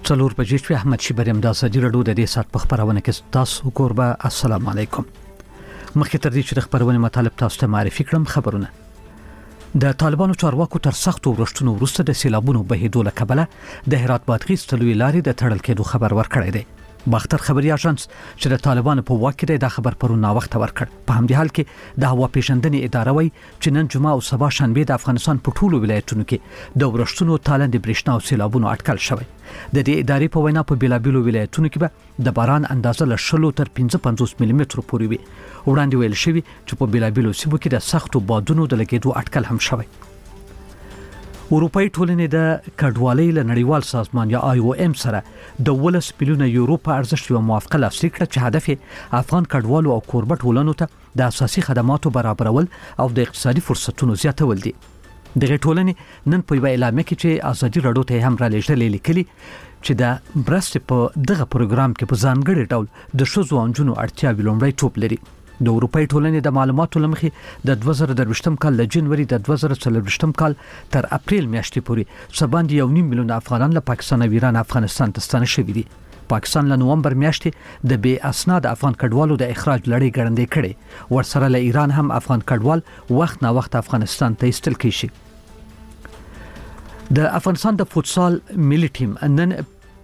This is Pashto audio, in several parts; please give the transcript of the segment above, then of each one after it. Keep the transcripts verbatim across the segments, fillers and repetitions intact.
څلور بجې شوې. احمد شیبریم د ازادي راډیو د دې سات په خبرونه کې تاسو کوربه. السلام علیکم. مخکې تر دې چې د خبرونه مطالب تاسو ته معرفي کړم، خبرونه د طالبانو چارواکو تر سختو ورښتونو وروسته د سیلابونو بهیدو له کبله د هرات بادغیس تلوي لارې د تړل کېدو خبر ورکړی دی. باختر خبري اژانس چې د طالبانو په واک کې دا خبر پرون نا وخت ورکړ. په همدې حال کې د هوا پیژندنې اداره وایي چې نن جمعه او سبا شنبه د افغانستان په ټولو ولایتونو کې د ورښتونو تالند برېښنا او سیلابونو اټکل شوی. د دې ادارې په وینا په بیلابیلو ولایتونو کې به د باران اندازه له شلو تر پنځه پنځوس ملي مترو پورې وي. وړاندې ویل شوی چې په بیلابیلو سیمو کې د سختو بادونو د لګېدو اټکل هم شوی. اروپאי ټولنې د کډوالۍ له نړیوال سازمان یا آی او ام سره د ولس بلیونه یورو په ارزښت یو موافقه لاسلیک کړه چې هدف یې افغان کډوالو او کوربه ټولنو ته د اساسي خدماتو برابرول او د اقتصادي فرصتونو زیاتول دي. دغه ټولنې نن په یو اعلامیه کې چې ازادي راډیو ته هم را لېږلې لیکلي چې د برست په دغه پروګرام کې په ځانګړي ډول د ښځو او نجونو اړتیاوې لومړی ټوپ لري. د اروپאי ټولنې د معلوماتو لمخې د دوه زره درویشتم کال له جنوري د دوه زره څلوېښتم کال تر اپریل میاشتې پورې سباندې یو نیم میلیون افغانان له پاکستان او ایران افغانستان ته ستانه شوي دي. پاکستان له نومبر میاشتې د بې اسناد افغان کډوالو د اخراج لړۍ ګړندۍ کړې. ورسره له ایران هم افغان کډوال وخت نا وخت افغانستان ته ایستل کیږي. د افغانستان د فوتسال ملي ټیم نن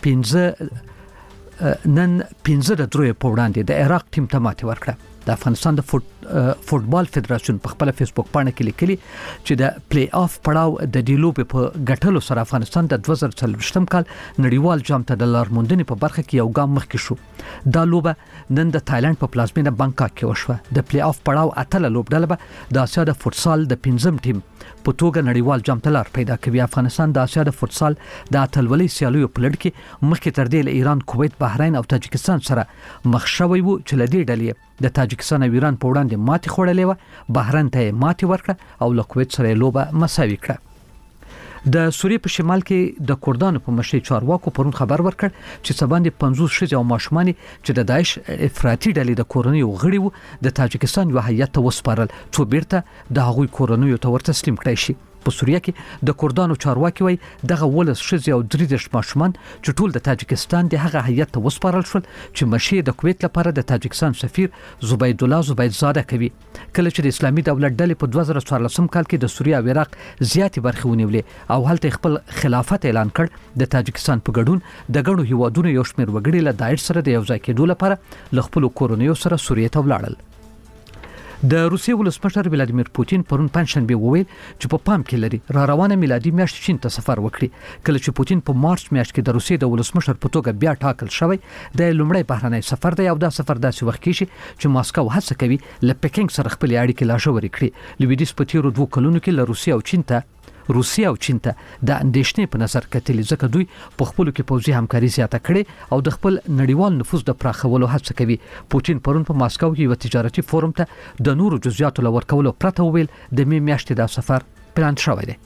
پنځه نن پنځه د دروي په وړاندې د عراق ټیم ته ماتې ورکړه. د افغانستان د فوتبال فدراسیون په خپل فیسبوک باندې کې لیکلي چې د پلی آف پړاو د ډیلوب په ګټلو سره افغانستان د دوه زره څلوېښتم کال نړیوال جام ته د لارموندنې په برخه کې یو ګام مخکې شو. دا لوبه نن د تایلند په پلازمینه بانکاک کې وشوه. د پلی آف پړاو اتله لوبډله به د اسیا د فوتسال د پنځم ټیم په توګه نړیوال جام ته لار پیدا کوي. افغانستان د اسیا د فوتسال د اتلولۍ سیالیو په لړ کې مخکې تر دې له ایران، کویت، بحرین او تاجکستان سره مخ شوی وو چې له دې ډلې د تاجکستان او ایران په وړاندې ماتې خوړلې و. بحرین ته ماتې ورکړه او له کویت سره لوبه مساوي کړه. د سوریې په شمال کې د کردانو په مشرۍ چارواکو پرون خبر ورکړ چې سباندې پنځوس ښځې او ماشومان چې د داعش افراطي ډلې د کورنیو غړي وو د تاجکستان یو هیئت ته وسپارل څو بیرته د هغوی کورنیو ته ورتسلیم کړای شي. په سوریه کې د کردانو چارواکي وایي دغه ولس ښځې او درې دېرش ماشومان چې ټول د تاجکستان د هغه هیئت ته وسپارل شول چې مشري د کویت لپاره د تاجکستان سفیر زبید الله زبید زاده کوي. کله چې د اسلامي دولت ډلې په دوه زره څوارلسم کال کې د سوریه او عراق زیاتې برخې ونیولې او هلته خپل خلافت اعلان کړ، د تاجکستان په ګډون د ګڼو هیوادونو یو شمېر وګړي له داعش سره د یو ځای کېدو لپاره له خپلو کورنیو سره سوریې ته ولاړل. د روسیې ولسمشر ولادیمیر پوتین پرون پنځشنبه وویل چې په پام کې لري را روانه میلادي میاشت چین ته سفر وکړي. کله چې پوتین په مارچ میاشت کې د روسیې د ولسمشر په توګه بیا ټاکل شوی د لومړی بهرنی سفر دی او دا سفر داسې وخت کې چې ماسکو هڅه کوي له پکینګ سره خپل اړیکې لا ژورې کړي. لویدیځ په تیرو دوه کلونو کې له روسیې او چین ته روسیه او چین ته د اندېښنې په نظر کتلې ځکه دوی په خپلو کې پوځي همکاري زیاته کړې او د خپل نړیوال نفوذ د پراخولو هڅه کوي. پوتین پرون په ماسکو کې یو تجارتي فورم ته د نورو جزئیاتو لور کولو پرته وویل د می میاشتې د سفر پلان شوی دی.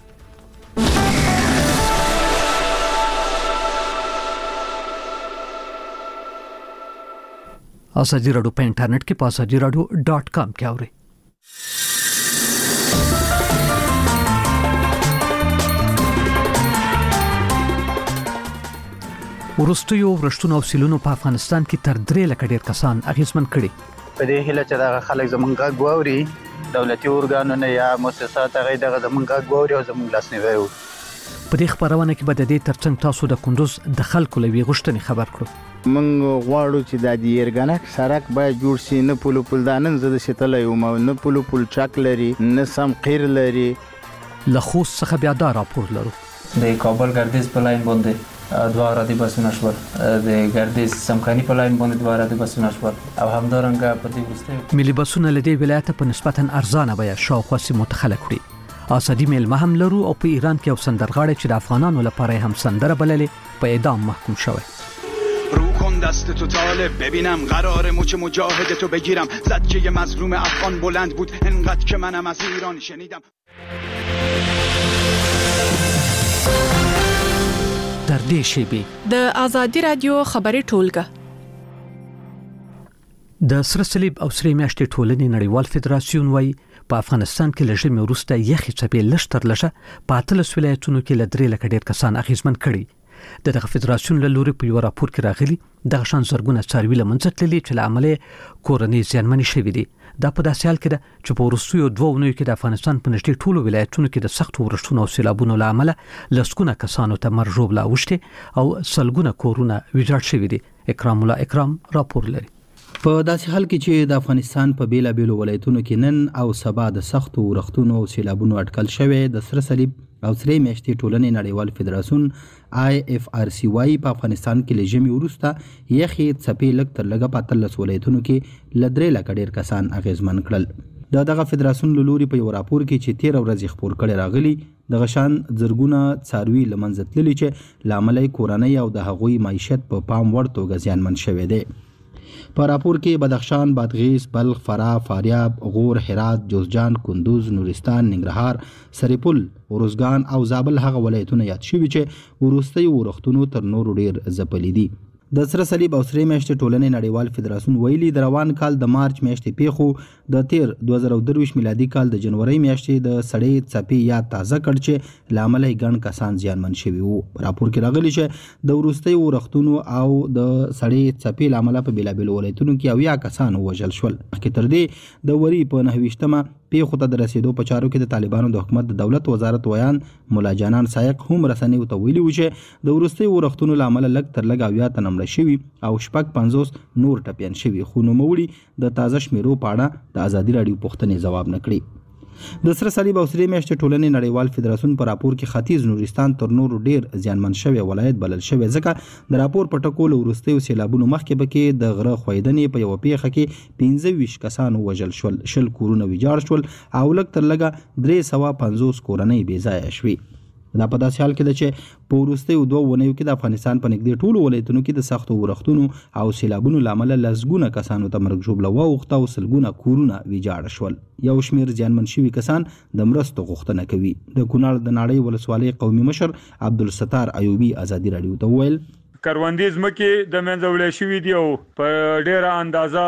ازادي راډیو په انټرنیټ کې په ازادي راډیو ډاټ کام کې اورئ. ورستیو ورشتونو او سیلونو په افغانستان کې تر درې لکه ډیر کسان اغیزمن کړي. په دې هیله چې دا خلک زمونږ غږ واوري، دولتي ارګانونه یا مؤسسات هغه دغه زمونږ غږ واوري او زمونږ لاسنیوي وکړي. په دې خبرونه کې به د دې ترڅنګ تاسو د کندوز د خلکو لوي غوښتنې خبر کړو. من غواړو چې د دې یرګنک سړک باید جوړ شي. نه پلو پل دانن زده شتل یو نه پلو پل چاک لري، نه سم قیر لري. له خوست څخه بیا دا راپور لرو. د کابل ګردیز په لاین باندې دوه رادي بسونه شول، د ګردیز سمکاني په لاین باندې دوه رادي بسونه شول او همدارنګه په دې وروسته ملي بسونه له دې ولایت په نسبتا ارزانه بیه شاوخوا سیمو ته خلک وړي. آزادي میلمه هم لرو او په ایران کې یو سندرغاړی چې د افغانانو لپاره هم سندره بللې په اعدام محکوم شوی. رو کن دست تو طالب ببینم قرار مچ مجاهد تو بگیرم. زجه مظلوم افغان بلند بود انقدر که منم از ایران شنیدم. در دې شیبې د ازادي رادیو خبري ټولګه د سره صلیب او سره میاشتې ټولنې نړیوال فدراسیون وایي په افغانستان کې لږه مې وروسته یخي څپې لږ تر لږه په اتلس ولایتونو کې له درې لکه ډېر کسان اغیزمن کړي. د دغه فدراسیون له لوري په یو راپور کې راغلي دغه شان زرګونه څاروي له منځه تللي چې له امله کورنۍ زیانمنې شوې دي. دا په داسې حال کې ده چې په وروستیو دوه اونیو کې د افغانستان په نږدې ټولو ولایتونو کې د سختو ورښتونو او سیلابونو له امله لسګونه کسانو ته مرګ ژوبله اوښتې او سلګونه کورونه ویجاړ شوي دي. اکرام الله اکرام راپور لري. په داسې حال کې چې د افغانستان په بیلابیلو ولایتونو کې نن او سبا د سختو ورښتونو او سیلابونو اټکل شوی، د سره صلیب او سرې میاشتې ټولنې نړیوال فدراسیون آی اف آر سی وايي په افغانستان کې له ژمي وروسته یخې څپې لږ تر لږه په اتلس ولایتونو کې له درې لکه ډېر کسان اغېزمن کړل. د دغه فدراسیون له لوري په یو راپور کې چې تېره ورځ خپور کړی راغلی، دغه شان زرګونه څاروي له منځه تللي چې له امله یې کورنۍ او د هغوی معیشت په پام وړ توګه زیانمن شوی دی. په راپور کې بدخشان، بادغیس، بلخ، فراه، فاریاب، غور، هرات، جوزجان، کندوز، نورستان، ننګرهار، سرپل، ارزګان او زابل هغه ولایتونه یاد شوي چې وروستي ورښتونو تر نورو ډیر ځپلي دي. د سره صلیب او سرې میاشتې ټولنې نړیوال فدراسیون ویلي د روان کال د مارچ میاشتې پیښو د تیر دوه زره درویشت میلادي کال د جنوري میاشتې د سړې څپې یاد تازه کړ چې له امله یې ګڼ کسان زیانمن شوي وو. په راپور کې راغلي چې د وروستیو ورښتونو او د سړې څپې له امله په بېلابېلو ولایتونو کې اویا کسان ووژل شول. مخکې تر دې د وري په نهه ویشتمه پیښو ته د رسېدو په چارو کې د طالبانو د حکومت د دولت وزارت ویان ملا جانان سایق هم رسنیو ته ویلي و چې د وروستیو ورښتونو له امله لږ تر لږه اویا تنه مړه شوي او شپږ پنځوس نور ټپیان شوي، خو نوموړي د تازه شمیرو په اړه د ازادي راډیو پوښتنې ځواب نه کړي. د سره صلیب او سرې میاشتې ټولنې نړیوال فدراسیون په راپور کې ختیځ نورستان تر نورو ډیر زیانمن شوی ولایت بلل شوی، ځکه د راپور په ټکو له وروستیو سیلابونو مخکې به کې د غره ښویدنې په یوه پیښه کې پنځه ویشت کسان ووژل شول، شل کورونه ویجاړ شول او لږ تر لږه درې سوه پنځوس کورنۍ بې ځایه شوي. دا په داسې حال کې ده چې په وروستیو دوه اونیو کې د افغانستان په نږدې ټولو ولایتونو کې د سختو ورښتونو او سیلابونو له امله لسګونه کسانو ته مرګ ژوبله واوښته او سلګونه کورونه ویجاړه شول. یو شمېر زیانمن شوي کسان د مرستو غوښتنه کوي. د کونړ د ناړۍ ولسوالۍ قومي مشر عبدالستار ایوبي ازادي راډیو ته وویل کروندې ځمکې د منځه وړل شوي دي او په ډېره اندازه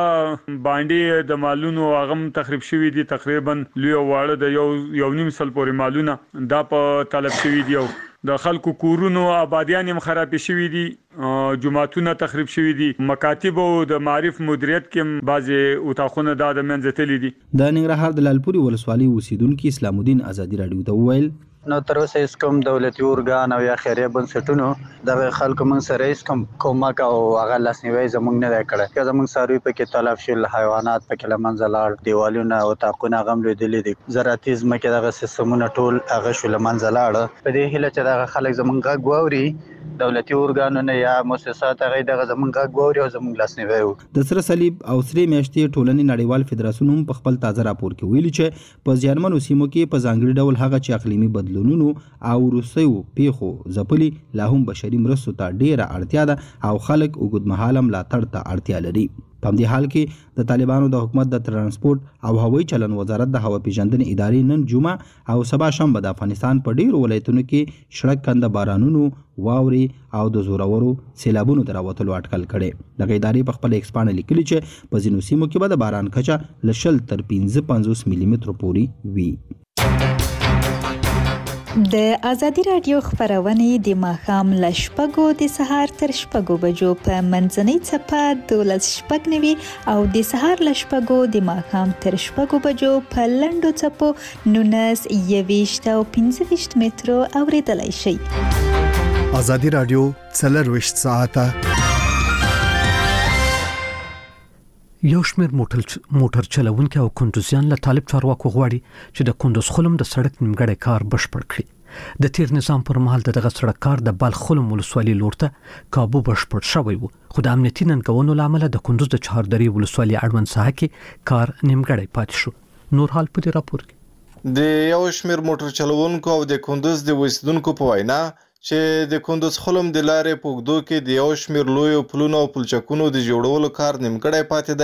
باندې د مالونو هغه هم تخریب شوي دي. تقریبا لوی او واړه د یو یو نیم سل پورې مالونه دا په طلب شوي دي او د خلکو کورونو آبادیان هم خراب شوي دي، جماعتونه تخریب شوي دي، مکاتب او د معارف مدیریت کې بعضې اتاقونه دا د منځه تللي دي. د ننګرهار د لالپورې ولسوالۍ اوسیدونکي اسلام الدین ازادي راډیو ته وویل نو تر اوسه هیڅ کوم دولتي ارګان او یا خیریه بنسټونو دغه خلکو موږ سره هیڅ کوم کومک او هغه لاسنیوی زموږ نه دی کړی. که زموږ څاروي پکې تلف شول، حیوانات پکې له منځه لاړ، دیوالونه او اتاقونه هغه هم لوېدلي دي، زراعتي ځمکې دغه سیستمونه ټول هغه شو له منځه لاړه. په دې هیله چې دغه خلک زموږ غږ واوري، دولتي ارګانونه یا مؤسسات هغه دغه زموږ غږ واوري او زموږ لاسنیوی وکړي. د سره صلیب او سرې میاشتې ټولنې نړیوال فدراسیون هم په خپل تازه راپور کې ویلي چې په زیانمنو سیمو کې په ځانګړي ډول هغه چې اقلیمي بدلونونو او وروستیو پیښو ځپلي لا هم بشري مرستو ته ډیره اړتیا ده او خلک اوږدمهاله ملاتړ ته اړتیا لري. په همدې حال کې د طالبانو د حکومت د ترانسپورت او هوایي چلن وزارت د هوا پیژندنې ادارې نن جمعه او سبا شنبه د افغانستان په ډیرو ولایتونو کې شړک کنده بارانونو، واورې او د زورورو سیلابونو د راوتلو اټکل کړی. دغه ادارې په خپل ایکس پاڼه لیکلي چې په ځینو سیمو کې به د باران کچه له شل تر پنځه پنځوس ملي مترو پورې وي. د ازادي راډیو خبرونه د ماښام له شپږو د سهار تر شپږو بجو په منځنۍ څپه دولس شپږ نوي او د سهار له شپږو د ماښام تر شپږو بجو په لنډو څپو نولس یویشت او پنځه ویشت مترو اوریدلای شئ. ازادي راډیو څلرویشت ساعته یو شمېر موټر موټر چلوونکي او کندوزیان له طالب چارواکو غواړي چې د کندوز خلم د سړک نیمګړی کار بشپړ کړي. د تیر نظام پر مهال دغه سړک کار د بلخ خلم ولسوالۍ لور ته کابو بشپړ شوی و، خو د امنیتي ننګونو لامل د کندوز د چهاردری ولسوالۍ اړوند ساحه کې کار نیمګړی پاتې شو. نور حال په دې راپور کې د یو شمېر موټر چلوونکو او د کندوز د اوسیدونکو په وینا چې د کندوز خلم د لارې په اوږدو کې د یو شمېر لویو پلونو او پلچکونو د جوړولو کار نیمګړی پاتې دی،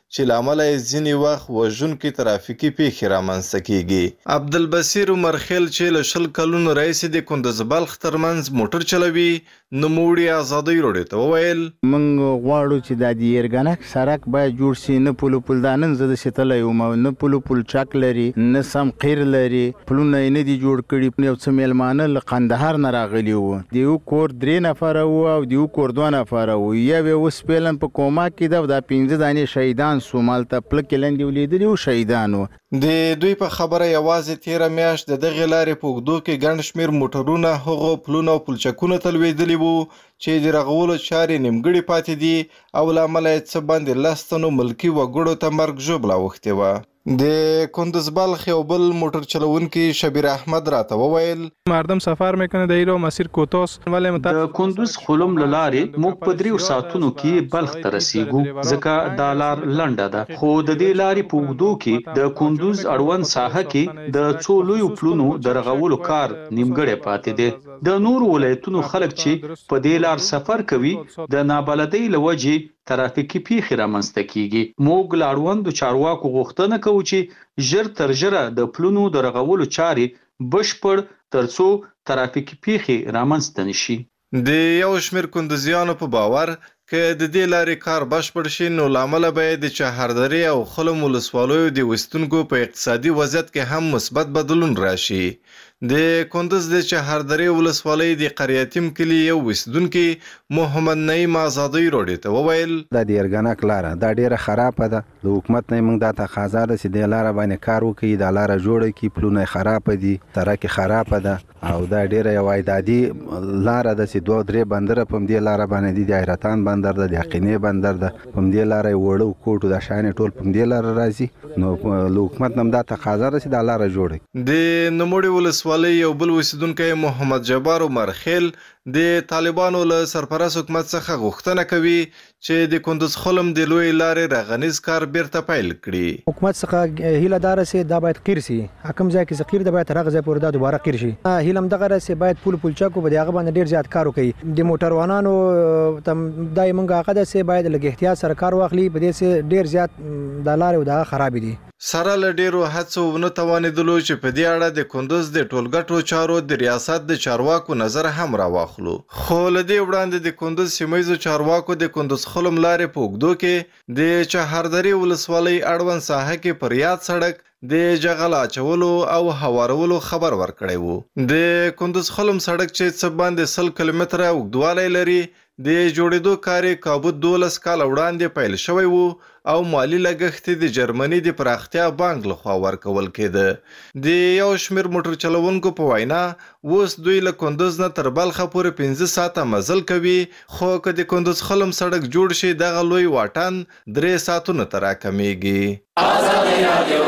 چې له امله یې ځینې وخت وژونکي ترافیکي پیښې رامنځته کیږي. عبدالبصیر عمرخیل چې له شل کلونو راهیسې د کندز بلخ ترمنځ موټر چلوي نوموړي ازادۍ راډیو ته وویل موږ غواړو چې د دیرګنک سړک باید جوړ شي. نه پلو پل دا نن زه د شتلی یم نه پلو پل چک لري نه سم قیر لري پلونه یې نه دي جوړ کړي. یو څه میلمانه له قندهار نه راغلي وو د یو کور درې نفره وو او د یو کور دوه نفره وو. یو یې اوس پیلن په کوما کې ده دا پنځه دانې شهیدان سو مالته پلکې لاندې ولیدلي وو شهیدان وو. د دوی په خبره یوازې تیره میاشت د دغې لارې په اوږدو کې ګڼ شمېر موټرونه هغو پلونه او پلچکونه ته لوېدلي وو چې د رغولو چارې نیمګړې پاتې دي او له امله یې څه باندې لس تنو ملکي وګړو ته مرګ ژوبله اوښتې وه. د کندز بلخ یو بل موټر چلونکي شبیر احمد راته وویل مردم سفر میکنه در ایران مسیر کوتاست ولی د کندز خلم له لارې موږ په دریو ساعتونو کې بلخ ته رسیږو ځکه دا لار لنډه ده خو د دې لارې په اوږدو کې د کندز اړوند ساحه کې د څو لویو پلونو د رغولو کار نیمګړی پاتې دی. د نورو ولایتونو خلک چې په دې لار سفر کوي د نابلدۍ له وجې ترافیکي پیښې رامنځته کیږي. موږ له اړوندو چارواکو غوښتنه کوو چې ژر تر ژره د پلونو د رغولو چارې بشپړ ترڅو ترافیکي پیښې رامنځته نشي. د یو شمېر کندزیانو په باور که د دې لارې کار بشپړ شي نو له امله به د چهاردرې او خلم ولسوالیو د اوسیدونکو په اقتصادي وضعیت کې هم مثبت بدلون راشي. د کندز د چهاردرې ولسوالۍ د قریاتیم کلي یو اوسیدونکي محمد نعیم ازادۍ راډیو ته وویل دا د دیرګنک لاره دا ډیره خرابه ده. د حکومت نه موږ دا تقاضا ده چې د لاره باندې کار وکړي دا لاره جوړه کړي. پلونه خرابه دي ترکه خرابه ده او دا ډیره یو عایدادي لاره ده چې دوه درې بندر په دې لاره باندې دي. د حیرتان بندر ده د یقیني بندر ده په دې لاره وړو کوټو د شان ټول په دې لاره راځي. نو له حکومت نه دا تقاضا ده چې دا لاره جوړه د نوموړي ولسوالۍ یو بل اوسیدونکی محمد جبار عمرخیل د طالبانو له سرپرست حکومت څخه غوښتنه کوي چې د کندز خلم د لوی لارې رغنیز کار بیرته پیل کړي. حکومت څخه هیله دار سي دا باید قیر سي حکم ځای کې ذخیر د باید رغ ځای پورې دا دوباره قیر شي. هیله دغه راسي باید پول پول چاکو به هغه باندې ډیر زیات کار وکړي. د موټروانانو تم دای منګه هغه د سي باید لګ احتیاط سره کار واخلي په دې سي ډیر زیات د لارې دا خراب دي. سره له ډیرو هڅو ونه توانېدلو چې په دې اړه د کندز د ټولګټو چارو د ریاست د چارواکو نظر هم راواخلو. خو له دې وړاندې د کندز سیمه چارواکو د کندز خلم لارې په اوږدو کې د چهاردرې ولسوالۍ اړوند ساحه کې پر یاد سړک د جغل اچولو او هوارولو خبر ورکړی وو. د کندز خلم سړک چې څه باندې سل کیلومتره اوږدوالی لري د جوړېدو کار یې کابو دولس کاله وړاندې پیل شوی وو او مالی لګښت د جرمني د پراختیا بانک لخوا ورکول کېده. د یو شمېر موټر چلوونکو په وینا اوس دوی له کندز نه تر بلخه پورې پنځه ساعته مزل کوي خو که د کندز خلم سړک جوړ شي دغه لوی واټن درې ساعتونو ته راکمیږي. ازادي رادیو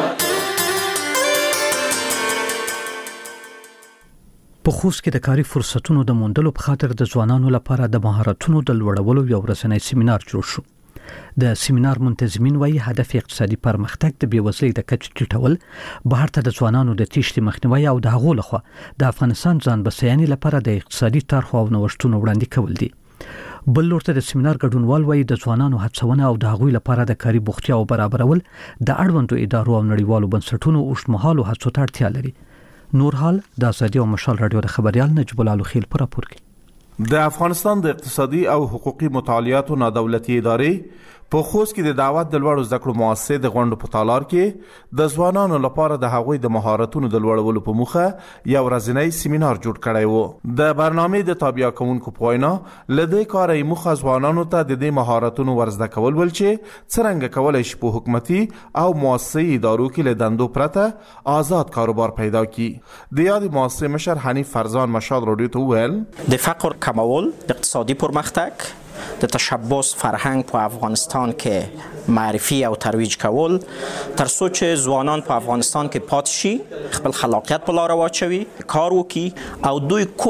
په خوست کې د کاري فرصتونو د موندلو په خاطر د ځوانانو لپاره د مهارتونو د لوړولو یو ورځنی سیمینار جوړ شو. د سیمینار منتظمین وایي هدف اقتصادي پرمختګ د بیوزلۍ د کچې ټیټول، بهر ته د ځوانانو د تیښتې مخنیوي او د هغو لخوا د افغانستان ځان بسیاینې لپاره د اقتصادي طرحو او نوښتونو وړاندې کول دي. بل لور ته د سیمینار ګډونوال وایي د ځوانانو هڅونه او د هغوی لپاره د کاري بوختیا او برابرول د اړوندو ادارو او نړیوالو بنسټونو اوږدمهالو هڅو ته اړتیا لري. نور حال د ازادي او مشال رادیو د خبريال نجیب الله خیل پر راپور کې د افغانستان د اقتصادي او حقوقي مطالعاتو نادولتي ادارې په خوست کې د دعوت د لوړو زده کړو مؤسسې د غونډو په تالار کې د ځوانانو لپاره د هغوی د مهارتونو د لوړولو په موخه یو ورځنی سیمینار جوړ کړی و. د برنامې د تابع کوونکو په وینا له دې کاره یې موخه ځوانانو ته د دې مهارتونو ورزده کول ول چې څرنګه کولی شي په حکومتي او مؤسسې ادارو کې له دندو پرته آزاد کاروبار پیدا کړي. د یادې مؤسسې مشر حنیف فرزان مشال راډیو ته وویل د فقر کمول، د اقتصادي پرمختګ، د تشبث فرهنګ په افغانستان کې معرفي او ترویج کول تر څو چې ځوانان په افغانستان کې پاتې شي، خپل خلاقیت په لار واچوي، کار وکړي او دوی کوم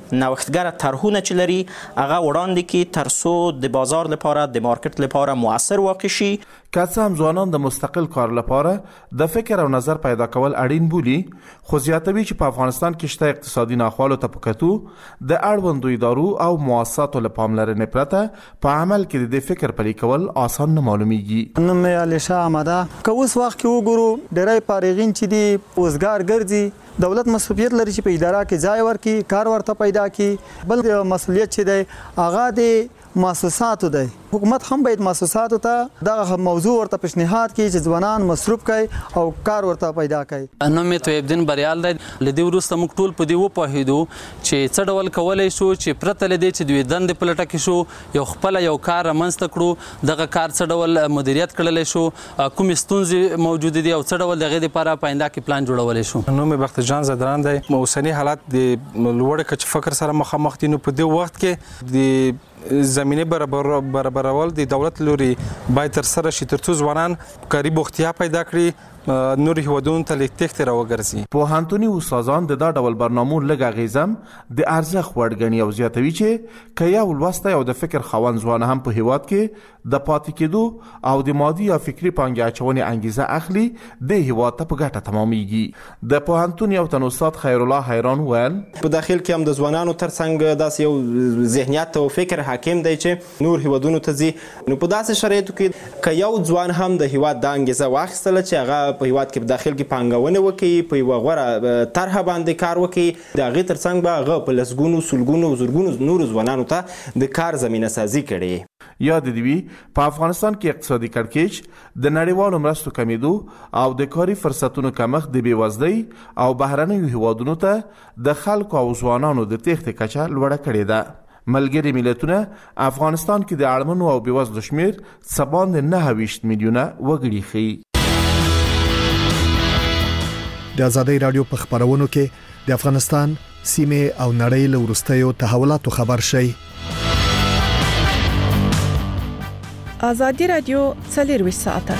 نوښتګره طرحونه چې لري هغه وړاندې کړي تر څو د بازار لپاره د مارکیټ لپاره موثر واقع شي. که څه هم ځوانان د مستقل کار لپاره د فکر او نظر پیدا کول اړین بولي، خو زیاتوي چې په افغانستان کې شته اقتصادي ناخوالو ته په کتو د اړوندو ادارو او مؤسساتو له پاملرنې پرته په عمل کې د دې فکر پلي کول آسان نه معلومیږي. نوم مې علیشا احمده. که اوس وخت کې وګورو ډېری فارغین چې دي اوزګار ګرځي، دولت مسؤلیت لري چې په اداره کې ځای ورکړي، کار ورته پیدا کړي. بل مسؤلیت چې دی هغه د مؤسساتو دی. حکومت هم باید مؤسساتو ته دغه موضوع ورته پیشنهاد کړي چې ځوانان مصروف کړي او کار ورته پیدا کړي. نوم مې طیب الدین بریال دی. له دې وروسته موږ ټول په دې وپوهېدو چې څه ډول کولی شو چې پرته له دې چې دوی دندې په لټه کې شو یو خپله یو کار رامنځته کړو، دغه کار څه ډول مدیریت کړلی شو، کومې ستونزې موجودې دي او څه ډول د هغې دپاره په آینده کې پلان جوړولی شو. نوم مې بختر جان زدران دی. اوسني حالات د لوړ کچې فقر سره مخامخ دي. نو په دې وخت کې د زمینه برابر برابرول د دولت لوري باید تر سره شي ترڅو ځوانان کاري بوختیا پیدا کړي، نور هیوادونو ته لیک تخت راوګرځي. پوهنتوني استادان د دا ډول برنامو لږ اغیزم د ارزښت وړ ګڼي او زیاتوي چې که یو لوستی او د فکر خاوند ځوان هم په هیواد کې د پاتې کېدو او د مادي یا فکري پانګې اچونې انګیزه اخلي، د هیواد ته په ګټه تمامیږي. د پوهنتون یو تن استاد خیر الله حیران ویل په داخل کې هم د ځوانانو ترڅنګ داسې یو ذهنیت او فکر حاکم دی چې نور هیوادونو ته ځي. نو په داسې شرایطو کې که یو ځوان هم د هیواد دا انګیزه واخیستله چې هغه په هیواد کې په داخل کې پانګونه وکړي، په یوه غوره طرحه باندې کار وکړي، د هغې ترڅنګ به هغه په لسګونو سلګونو زرګونو نورو ځوانانو ته د کار زمینه سازي کړي. یاد دې وي په افغانستان کې اقتصادي کړکېچ، د نړیوالو مرستو کمیدو او د کاري فرصتونو کمښت د بېوزلۍ او بهرنیو هیوادونو ته د خلکو او ځوانانو د تېښتې کچه لوړه کړې ده. ملګري ملتونه افغانستان کې د اړمنو او بېوزلو شمېر څه باندې نهه ویشت میلیونه وګړي ښیي. د ازادۍ رادیو په خبرونو کې د افغانستان سیمه او نړۍ له وروستیو تحولاتو خبر شي. ازادي رادیو څلرویشت ساعته.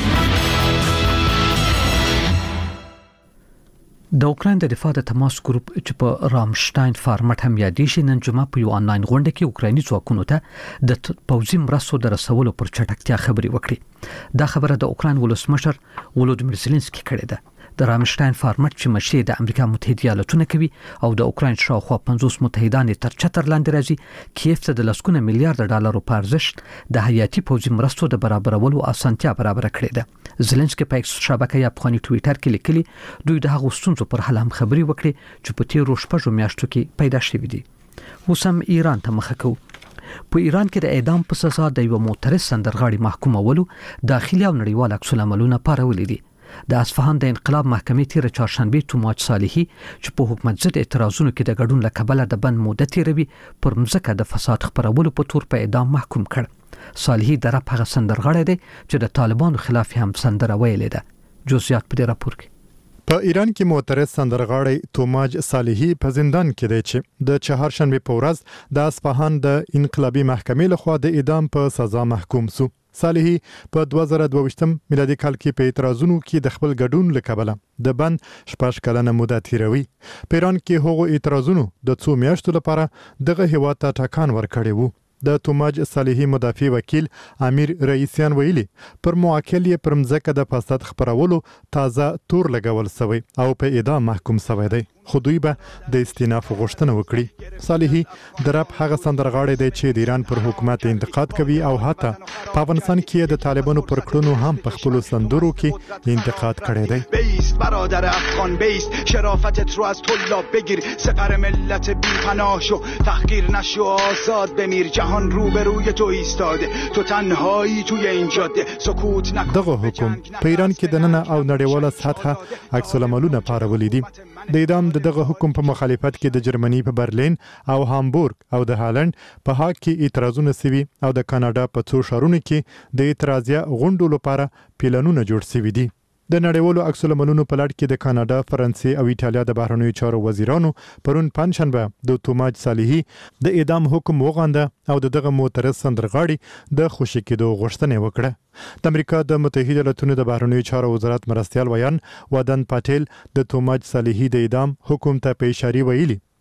د اوکراین د دفاع د تماس ګروپ چې په رامشتاین فارمټ هم یادې شي نن جمعه په یو آنلاین غونډه کې اوکرایني ځواکونو ته د پوځي مرستو د رسولو پر چټکتیا خبري وکړي. دا خبره د اوکراین ولسمشر ولودیمیر زيلنسکي کړې ده. د رامشتاین فارمټ چې مشر د امریکا متحده ایالاتونو کوي او د اوکراین شاوخوا پنځوس متحدان تر چتر لاندې راځي، کیف ته د لسګونه میلیارډ ډالرو په ارزښت د حیاتي پوځي مرستو د برابرولو اسانتیا برابر کړې ده. زيلنسکي په ایکس شبکه یا په ټوئیټر کې لیکلي دوی د هغو ستونزو پر حل هم خبري وکړي چې په تیرو شپږو میاشتو کې پیدا شوې دي. اوس هم ایران ته مخه کوو. په ایران کې د اعدام په سزا د یو معترض سندرغاړي محکومولو داخلي او نړیوال عکس العملونه پارولې دي. د اصفهان د انقلاب محکمې تیر چهارشنبه توماج صالحي چې په حکومت ضد اعتراضونو کې د ګډون لکبله د بند موده تیروي پر مځکه د فساد خبرولو په تور په اعدام محکوم کړ. صالحي د رپ هغه سندرغاړی دی چې د طالبانو خلاف هم سندره ویلې ده. جزئیات په دې راپور کې. په ایران کې معترض سندرغاړی توماج صالحي په زندان کې دی چې د چهارشنبه په ورځ د اصفهان د انقلابي محکمې لخوا د اعدام په سزا محکوم شو. صالحي په دوه زره دوه ویشت میلادي کال کې په اعتراضونو کې د خپل ګډون لکبله د بند شپږ کلنه موده تیروي. په ایران کې هغو اعتراضونو د څو میاشتو لپاره دغه هیواد ته ټکان ورکړی وو. د توماج صالحي مدافع وکیل امیر رئیسیان ویلي پر موکل یې پر مځکه د فساد خبرولو تازه تور لګول شوی او په اعدام محکوم شوی دی. خو دوی به د استیناف غوښتنه وکړي. صالحي د رپ هغه سندرغاړی دی چې د ایران پر حکومت انتقاد کوي او حتی په افغانستان کې د طالبانو پر کړنو هم په خپل سندرو کې انتقاد کړی دی. بیست برادر افغان بیست، شرافتت رو از طلاب بگیر، سقر ملت بی‌پناه شو، تحقیر نشو، آزاد بمیر، جهان روبروی تو ایستاده، تو تنهایی توی این جاده، سکوت نکن. دغه حکم په ایران کې د نن او نړیواله سطحه عکس العملونه پارولې دي. د اعدام د دغه حکم په مخالفت کې د جرمني په برلین او هامبورګ او د هالند په هاګ کې اعتراضونه سوي او د کاناډا په څو ښارونو کې د اعتراضیه غونډو لپاره پلانونه جوړ سوي دي. د نړیوالو عکس العملونو په لړ کې د کاناډا، فرانسې او ایټالیا د بهرنیو چارو وزیرانو پرون پنځشنبه د توماج صالحي د اعدام حکم وغانده او دغه معترض سندرغاړي د خوشی کېدو غوښتنه وکړه. د امریکا د متحده ایالاتونو د بهرنیو چارو وزارت مرستیال ویان ودن پټیل د توماج صالحي د اعدام حکم ته په اشاره ویلي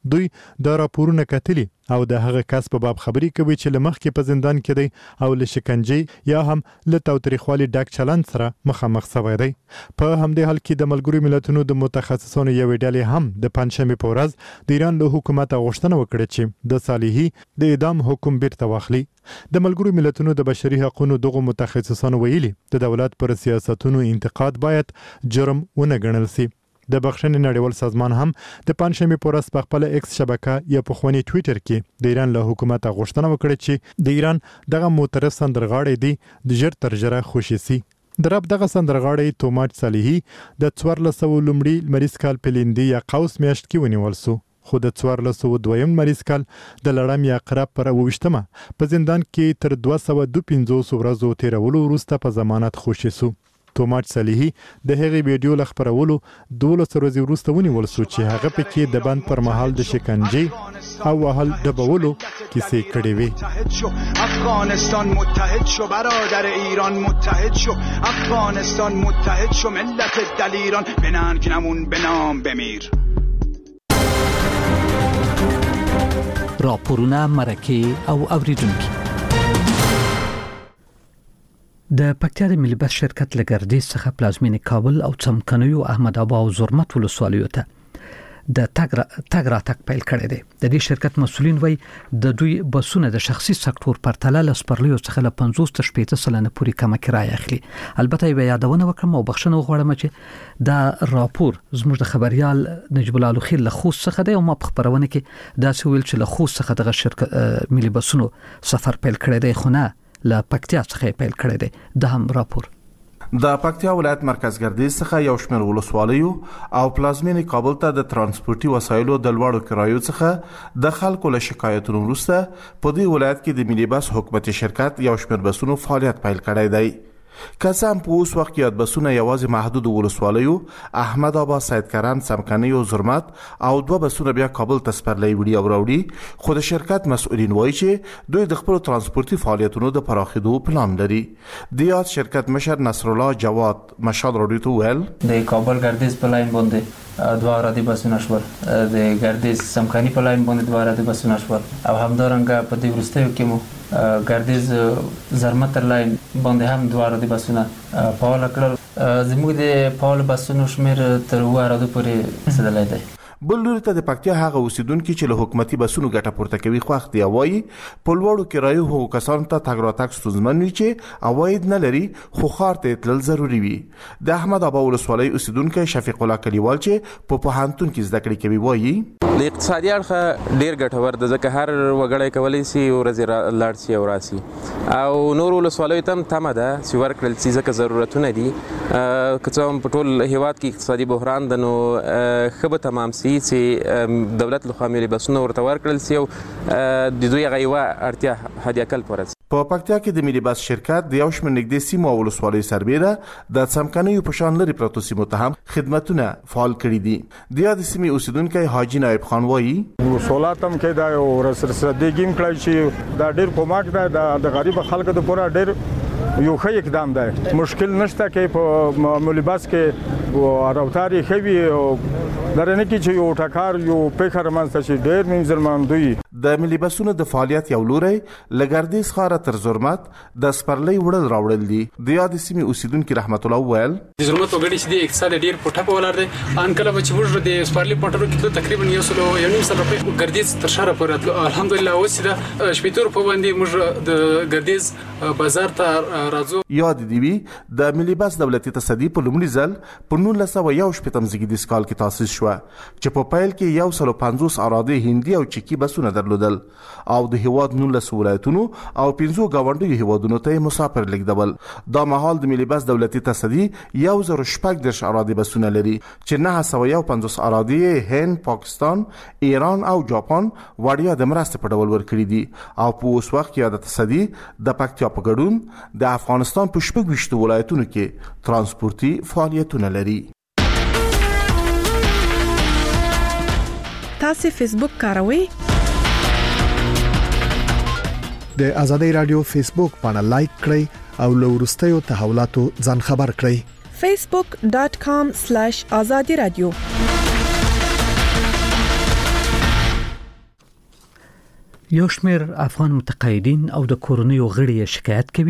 دوی د راپورونه کتلي او د هغه کس په باب خبري کوي چې لمخ کې په زندان کې دی او له شکنجې یا هم له تاوتریخوالي ډک چلند سره مخامخ شوی دی. په همدې حال کې د ملګرو ملتونو د متخصصانو یوې ډلې هم د پنځشنبه په ورځ د ایران له حکومت غوښتنه وکړه چې د صالحي د اعدام حکم بیرته واخلي. د ملګرو ملتونو د بشري حقوقو دغه متخصصانو ویلي د دولت پر سیاستونو انتقاد باید جرم ونه ګڼل شي. د بخښنې نړیوال سازمان هم د پنځشنبه په ورځ په خپل ایکس شبکه یا په خوني ټوئیټر کې د ایران له حکومت غوښتنه وکړه چې د ایران دغه معترض سندرغاړي دی د ژر تر ژره خوشي سي. د رب دغه سندرغاړي توماج صالحي د څوارلس سوه لومړي لمریز کال په لیندي یا قوس میاشت کې ونیول سو، خو د څوارلس سوه دویم لمریز کال د لړم یا قرب پر اوویشتمه په زندان کې تر دوه سوه دوه پنځوس ورځو تیرولو وروسته په ضمانت خوشي سو. توماج صالحي د هغې ویډیو له خپرولو دولس ورځې وروسته ونیول سو چې هغه پکې د بند پر مهال د شکنجې او وهل ډبولو کیسې کړې وې. افغانستان متحد شو برادر ایران متحد شو، افغانستان متحد شو ملت دلیران بنان که نمون بنام بمیر. راپورونه مرکه او اوریدونکي د پکتیا د ملي بس شرکت لګردي څخه پلازمینې کابل او څمکنیو احمد ابا او زرمت ولسوالیو ته د تګ تګ راتګ پیل کړی دی. د دې شرکت مسولین وایي د دوی بسونه د شخصي سکتور پر تله له سپرلیو څخه له پنځوس تر شپېته سلنه پورې کمه کرایه اخلي. البته یې یادونه وکړم او بخښنه وغواړم چې دا راپور زموږ د خبريال نجیب الله لوخي له خوست څخه دی او ما په خبرونه کې دا څه ویل چې له خوست څخه دغه شرکت ملي بسونو سفر پیل کړی دی، خو نه له پکتیا څخه پیل کړی دی. د هم راپور د پکتیا ولایت مرکز ګردیز څخه یو شمېر ولسوالیو او پلازمینې کابل ته د ترانسپورتي وسایلو د لوړو کرایو څخه د خلکو له شکایتونو وروسته په دې ولایت کې د ملي بس حکومتي شرکت یو شمېر بسونو فعالیت پیل کړی دی. که څه هم په اوس وخت کې یاد بسونه یوازې محدود ولسوالیو احمد آبا، سید کرم، څمکنیو، زرمت او دوه بسونه بیا کابل ته سپرلی وړي او راوړي، خو د شرکت مسؤلین وایي چې دوی د خپل ترانسپورتي فعالیتونو د پراخېدو پلان لري. د یاد شرکت مشر نصرالله جواد مشال راډیو ته ویل د کابل ګردیز په لاین باندې دوه ارادي بسونه شول، د ګردیز څمکني په لاین باندې دوه ارادي بسونه شول او همدارنګه په دې وروستیو کې مو ګردیز زرمت تر لاین باندې هم دوه ارادي بسونه فعال کړل. زموږ د فعال بسونو شمېر تر اووه ارادو پورې رسېدلی دی. بل لوري ته د پکتیا هغه اوسیدونکو چې له حکومتي بسونو ګټه پورته کوي خوښ دي، وایي په لوړو کرایو هغو کسانو ته تګ راتګ ستونزمن وي چې عواید نه لري خو ښار ته تلل ضروري وي. د احمد آبا ولسوالۍ اوسیدونکی شفیق الله کلیوال چې په پوهنتون کې زده کړې کوي وایي د اقتصادي اړخه ډیر ګټور دی ځکه هر وګړی کولی شي ورځې لاړ شي او راسي او نور ولسوالیو ته هم تمه ده چې ورکړل شي ځکه ضرورتونه دي. که څه هم په ټول هیواد کې اقتصادي بحران ده نو ښه به تمام شي چې دولت لخوا ملي بسونه ورته ورکړل شي او د دوی هغه یوه اړتیا حد اقل پوره شي. په پکتیا کې د ملي بس شرکت د یو شمېر نږدې سیمو او ولسوالیو سربیره د څمکنیو په شان لرې پرتو سیمو ته هم خدمتونه فعال کړي دي. د یادې سیمې اوسیدونکی حاجي نایب خان وایي وصولات هم کې دا یو رسرسدګي هم کړی چې دا ډېر کومک دی د غریب خلکو دپاره ډېر یو ښه اقدام دی. مشکل نشته کې په ملي بس کې راوتاري ښه وي او درنه کې چې یو ټکار یو پیښه رامنځته شي ډېر منځلمندوي. د ملي بسونو د فعالیت یو لوری له ګردیز ښاره تر زرمت د سپرلۍ وړل راوړل دي. د یادې سیمې اوسیدونکي رحمت الله وویل د زرمت وګړي چې د اقتصاد ډېر په ټپه ولاړ دی. ان کله چې موږ د سپرلۍ په ټرو کې تقریبا یو سل یو نیم سل روپۍ ګردیز تر ښاره پورې راتلو. الحمدلله اوس د شپېته روپۍ باندې موږ د ګردیز بازار ته راځو. یاد دی وی د ملي بس دولتي تصدي په لومړي ځل په نولس سوه یو شپېتم زیږدیز کال کې تاسیس شوه چې په پیل کې یو سل پنځوس اراده هندي او چکی بسونه درلودل او د هیواد نولس ولایتونو او پنځو ګاونډیو هیوادونو ته مسافر لیږدول. دا مهال د ملي بس دولتي تصدي یو زر شپږ دېرش اراده بسونه لري چې نه سوه یو پنځوس اراده هند، پاکستان، ایران او جاپان وړیا د مرستې په ډول ورکړي دي او په اوس وخت کې د تصدي د پکتیا په ګډون د افغانستان په شپږ ویشتو ولایتونو کې ترانسپورتي فعالیتونه لري. تاسو فیسبوک کاروئ؟ د ازادي رادیو فیسبوک باندې لایک کړئ او له وروستیو تحولاتو ځان خبر کړئ. facebook dot com slash azadi radio یو شمېر افغان متقاعدین او د کورنیو غړي شکایت کوي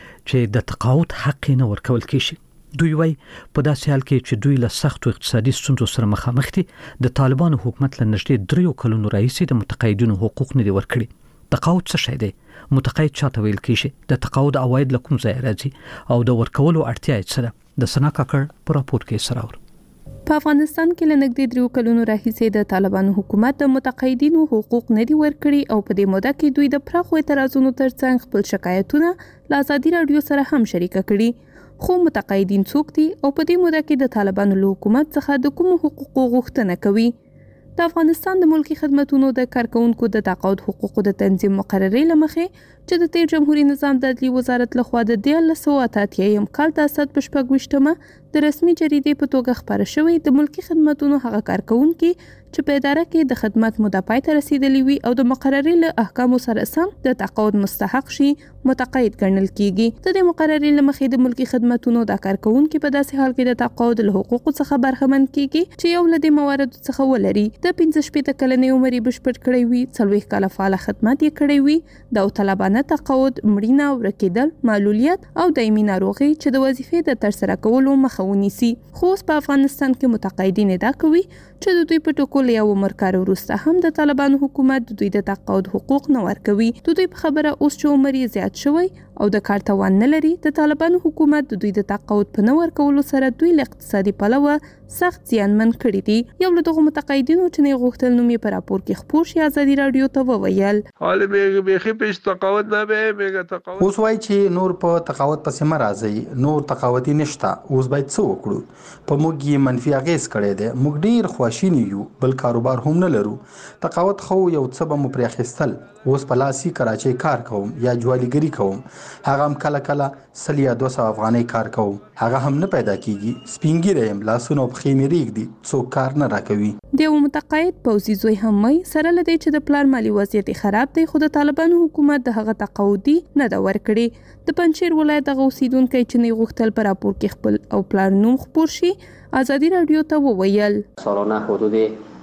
چې د تقاعد حق نه ورکول کیږي. دوی وايي په داسې حال کې چې دوی له سختو اقتصادي ستونزو سره مخامخ دي، د طالبانو حکومت له نږدې دریو کلونو راهیسې د متقاعدینو حقوق نه دي ورکړي. تقاعد څه شی دی؟ متقاعد چاته ویل کیږي؟ د تقاعد عواید له کوم ځای راځي او د ورکولو اړتیا یې څه ده؟ د سنا کاکړ په راپور کې سراور. په افغانستان کې له نږدې دریو کلونو راهیسې د طالبانو حکومت د متقاعدینو حقوق نه دي ورکړي او په دې موده کې دوی د پراخو اعتراضونو ترڅنګ خپل شکایتونه له ازادي راډیو سره هم شریک کړي. خو متقاعدین څوک دي او په دې موده کې د طالبانو له حکومت څخه د کوم حقوقو غوښتنه کوي؟ د افغانستان د ملکی خدماتو د کارکونکو د تقاعد حقوقو د تنظیم مقررې لمخې چې د تیر جمهوریت نظام د عدلي وزارت لخوا د دیارلس سوه اته اتیا کال د اسد په شپږ ویشتمه د رسمي جریدې په توګه خپاره شوی د ملکی خدماتو هغه کارکونکي چې په اداره کې د خدمت موده پای ته رسیدلی وي او د مقررې له احکامو سره سم د تقاعد مستحق شي متقاعد ګڼل کیږي. د دې مقررې لمخې د ملکی خدماتو د کارکونکو په داسې حال کې د تقاعد له حقوقو څخه برخمن کیږي چې یو له دې مواردو څخه ولري د پنځه شپېته کلنې عمر یې بشپړ کړی وي، څلوېښت کاله فعال خدمت یې کړی وي، د طالبانه تقاعد، مړینه، ورکېدل، معلولیت او دایمي ناروغي چې د وظیفې د ترسره کولو مخه ونیسي. خو په افغانستان کې متقاعدین ادعا کوي چې د دوی په ټاکلو یو عمر کار وروسته هم د طالبانو حکومت د دوی د تقاعد حقوق نه ورکوي. د دوی په خبره اوس چې عمر یې زیات شوی او د کار توان نه لري، د طالبانو حکومت د دوی د تقاعد په نه ورکولو سره دوی له اقتصادي پلوه سخت زیانمن کړي دي. یو له دغو متقاعدینو چې نه غوښتل نوم یې په راپور کې خپور شي ازادي راډیو ته وویل حال میگه بیخی پیش تقاعد نبه میگه تقاعد اوس وای چې نور په تقاعد پسې مرাজি نور تقاعدي نشته، اوس باید څه وکړو؟ په موږ یې منفي اغیز کړی دی، موږ ډیر خواشینی یو، بل کاروبار هم نه لرو. تقاعد خو یو څه به مو پرې اخیستل، اوس په لاسي کراچۍ کار کوم یا جوالګری کوم، هغه هم کله کله سل یا دوه سوه افغانۍ کار کوم، هغه هم نه پیدا کیږي. سپینګیری یم، لاسونه پښې مې ریږدي، څوک کار نه راکوي. د یو متقاعد پوځي زوی هم وایي سره له دې چې د پلار مالي وضعیت خراب دی، خو د طالبانو حکومت د هغه تقاعدي نه ده ورکړې. د پنجشیر ولایت دغه اوسیدونکی چې نه غوښتل په راپور کې خپل او پلار نوم خپور شي ازادي راډیو ته وویل سالانه حدود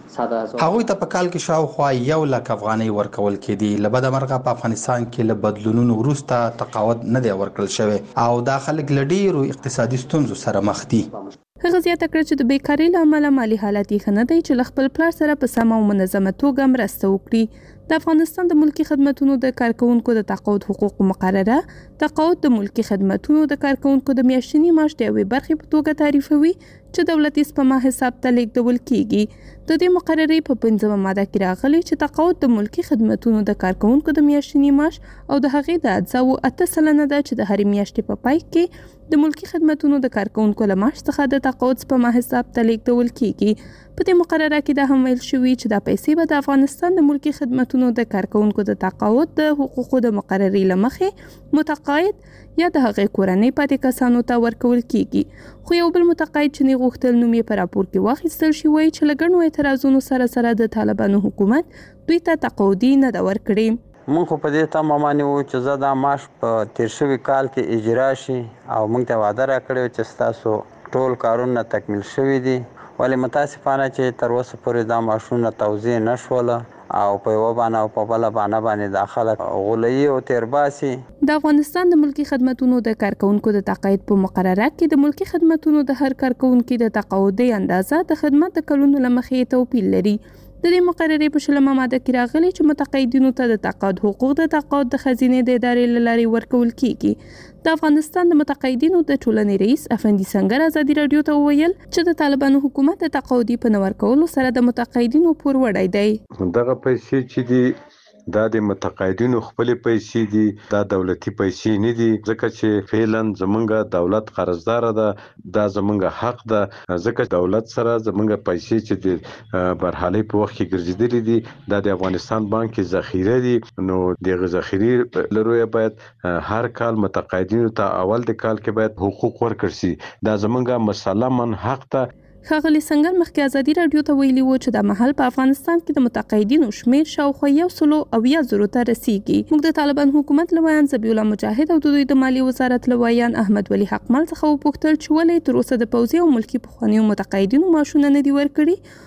هغوی ته په کال کې شاوخوا یو لک افغانۍ ورکول کېدي. له بده مرغه په افغانستان کې له بدلونونو وروسته تقاعد نه دی ورکړل شوی او دا خلک له ډیرو اقتصادي ستونزو سره مخ دي. هغه زیاته کړه چې د بیکارۍ له امله مالي حالت یې ښه نه دی چې له خپل پلار سره په سمه او منظمه توګه مرسته وکړي. د افغانستان د ملکی خدماتو د کارکونکو د تقاعد حقوق مقرره تقاعد د ملکی خدماتو د کارکونکو د میاشتني معاش د یوې برخې په توګه تعریفوي چې دولتي سپما حساب ته لیږدول کیږي. د دې مقررې په پنځمه ماده کې راغلي چې تقاعد د ملکی خدماتو د کارکونکو د میاشتني معاش او د هغې د اجزاو اته سلنه ده چې د هرې میاشتې په پای کې د ملکی خدماتو د کارکونکو له معاش څخه د تقاعد سپما حساب ته لیږدول کیږي. په دې مقرره کې دا هم ویل شوي چې دا پیسې به د افغانستان د ملکی خدماتو د کارکونکو د تقاعد د حقوقو د مقررې له مخې متقاعد یا د هغې کورنۍ پاتې کسانو ته ورکول کیږي. خو یو بل متقاعد چې نه غوښتل نوم یې په راپور کې واخیستل شي وایي چې له ګڼو اعتراضونو سره سره د طالبانو حکومت دوی ته تقاعدي نه ده ورکړې. مونږ خو په دې تمه باندې وو چې زه دا معاش په تیر شوي کال کې اجرا شي او مونږ ته وعده راکړې چې ستاسو ټول کارونه تکمیل شوي دي، ولې متاسفانه چې تر اوسه پورې دا معاشونه توزیع نه شوله او په یوه بانه او په بله بانه باندې دا خلک غولوي او تیرباسي. د افغانستان د ملکی خدماتو د کارکونکو د تقاعد په مقرره کې د ملکی خدماتو د هر کارکونکو د تقاعدي اندازه د خدمت د کلونو له مخې توپیر لري. د دې مقررې په شلمه ماده کې راغلي چې متقاعدینو ته د تقاعد حقوق د تقاعد د خزینې د ادارې له لارې ورکول کیږي. د افغانستان د متقاعدینو د ټولنې رئیس افندي سنگر ازادي راډیو ته وویل چې د طالبانو حکومت د تقاعدي په نه ورکولو سره د متقاعدینو پور وړی دی. دغه پیسې چې دي دا د متقاعدینو خپل پیسې دي، دا دولتي پیسې نه دي، ځکه چې فعلا زمونږ دولت قرضدار ده، دا زمونږ حق ده، ځکه دولت سره زمونږ پیسې چې د برحالي په وخت کې ګرځېدلې دي دا د افغانستان بانک کې ذخیره دي. نو دغه ذخیره لروي باید هر کال متقاعدینو ته اول د کال کې باید حقوق ورکړي شي، دا زمونږ مسلمن حق ده. ښاغلي سنگر مخکې ازادي راډیو ته ویلي وو چې دا مهال په افغانستان کې د متقاعدینو شمیر شاوخوا یو سلو اویا زرو ته رسیږي. موږ د طالبان حکومت له ویان ذبیح الله مجاهد او د دوی د مالی وزارت له ویان احمد ولی حقمل څخه وپوښتل چې ولې تر اوسه د پوځي او ملکي پخوانیو متقاعدینو معاشونه نه دي ورکړي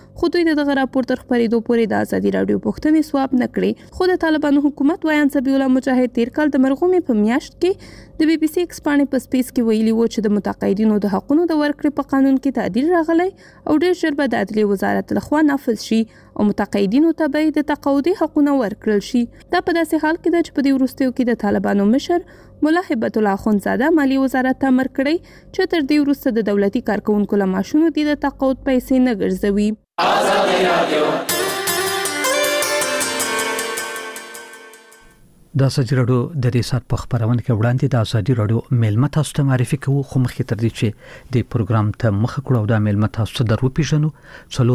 خو دوی دغه راپور تر خبرېدو پورې د ازادي راډیو پوښتنې سواب نه کړې. خو د طالبانو حکومت وایان سبی الله مجاهد تیر کال د مرغومې په میاشت کې د بي بي سي ایکسپانې په سپیس کې ویلي و چې د متقاعدینو د حقونو د ورکړې په قانون کې تعدیل راغلی او ډېر ژر به د عدلیې وزارت لخوا نافذ شي او متقاعدینو ته به د تقاعدي حقونه ورکړل شي. دا په داسې حال کې ده چې په دې وروستیو کې د طالبانو مشر ملا هبت الله اخندزاده مالی وزارت ته امر کړی چې تر دې وروسته د دولتي کارکونکو له معاشونو د تقاعد پیسې نه ګرځوي. ازادي رادیو د ازادي راډیو د ریسات په خبرونه کې وړاندې د ازادي راډیو میلمه تاسو ته معرفي کوو، خو مخکې تر دې چې د پروګرام ته مخ کړو د میلمه تاسو درو پیژنو.